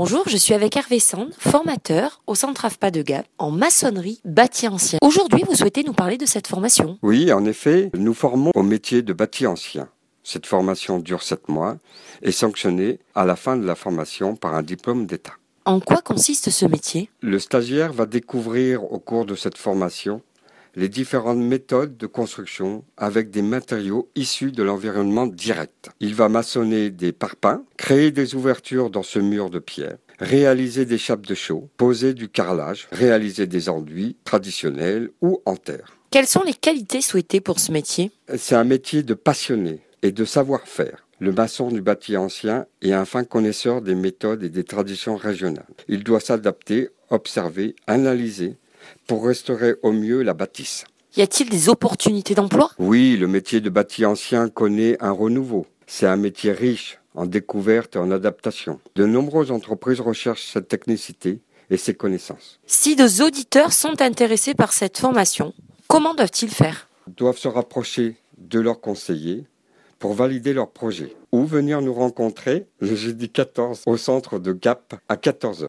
Bonjour, je suis avec Hervé Sand, formateur au Centre AFPA de Gap en maçonnerie bâti ancien. Aujourd'hui, vous souhaitez nous parler de cette formation. Oui, en effet, nous formons au métier de bâti ancien. Cette formation dure 7 mois et est sanctionnée à la fin de la formation par un diplôme d'État. En quoi consiste ce métier ? Le stagiaire va découvrir au cours de cette formation les différentes méthodes de construction avec des matériaux issus de l'environnement direct. Il va maçonner des parpaings, créer des ouvertures dans ce mur de pierre, réaliser des chapes de chaux, poser du carrelage, réaliser des enduits traditionnels ou en terre. Quelles sont les qualités souhaitées pour ce métier ? C'est un métier de passionné et de savoir-faire. Le maçon du bâti ancien est un fin connaisseur des méthodes et des traditions régionales. Il doit s'adapter, observer, analyser pour restaurer au mieux la bâtisse. Y a-t-il des opportunités d'emploi ? Oui, le métier de bâti ancien connaît un renouveau. C'est un métier riche en découvertes et en adaptation. De nombreuses entreprises recherchent cette technicité et ces connaissances. Si nos auditeurs sont intéressés par cette formation, comment doivent-ils faire ? Ils doivent se rapprocher de leurs conseillers pour valider leur projet ou venir nous rencontrer le jeudi 14 au centre de Gap à 14h.